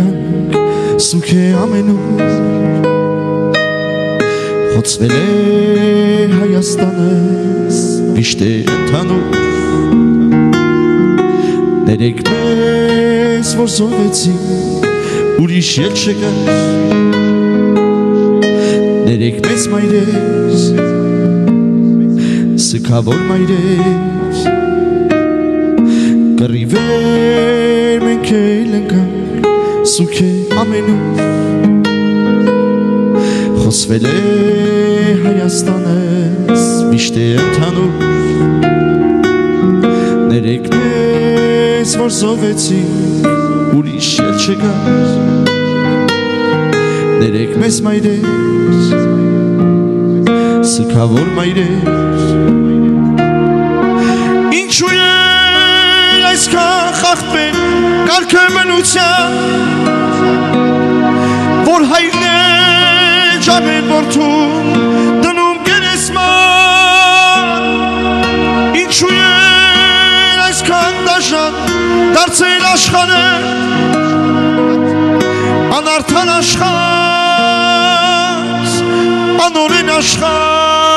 ընկանք սուք է ամենուր Խոցվել է Հայաստանս միշտ է ընդհանուր Ներեք մեզ որ զոհվեցին ուրիշ էլ չկար Ներեք մեզ մայրեր Սքավոր մայրեր Կռիվեր մենք էլ ընկանք սուք է ամենուր Խոսվել է Հայաստանս միշտ է ընդհանուր Ներեք մեզ որ զոհվեցին ուրիշ էլ չկար Ներեք մեզ մայրեր Սքավոր մայրեր Ինչու է այսքան խախտվել կարգը բնության Որ հայրն է ջահել որդուն դնում գերեզման Ինչու է այսքան դաժան դարձել աշխարհը Անարդար աշխարհ անօրեն աշխարհ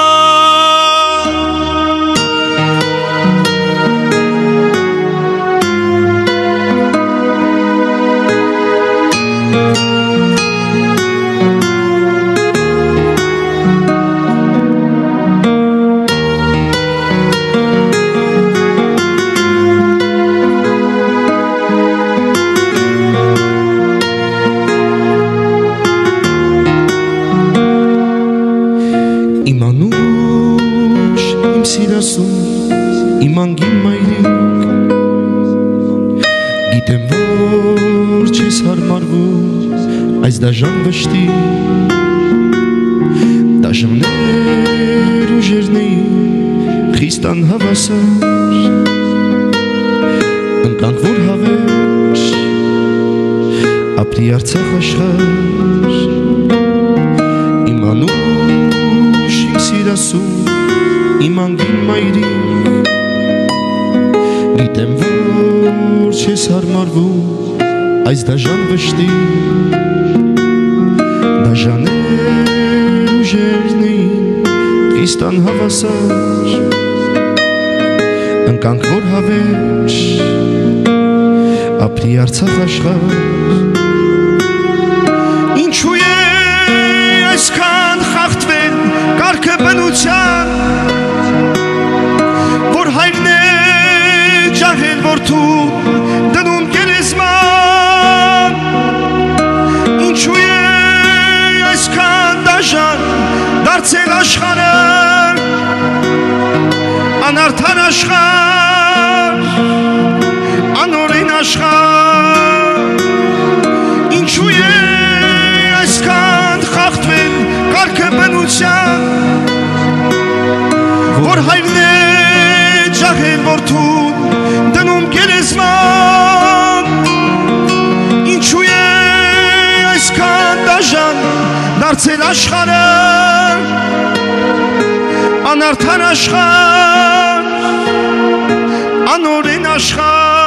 Իմանուշ իմ սիրասուն իմ անգին մայրիկ Գիտեմ որ չես հարմարվում այս դաժան վշտի Դաժաններ ուժերնեի խիստան հավասար Ընկանք որ հավեր ապրի Արցախ աշխարհ Իմանուշ իմ սիրասուն իմ անգին մայրիկ Գիտեմ որ չես հարմարվում այս դաժան վշտի Դաժաներ ուժերնեին խիստան հավասար Ընկանք որ հավեր ապրի Արցախ աշխարհ Ինչու է այսքան խախտվել կարգը բնության Որ հայրն է ջահել որդուն դնում գերեզման Ինչու է այսքան դաժան դարձել աշխարհը Անարդար աշխարհ անօրեն աշխարհ Ինչու է այսքան խախտվել կարգը բնության Որ հայրն է ջահել որդուն դնում գերեզման Ինչու է այսքան դաժան դարձել աշխարհը Անարդար աշխարհ անօրեն աշխարհ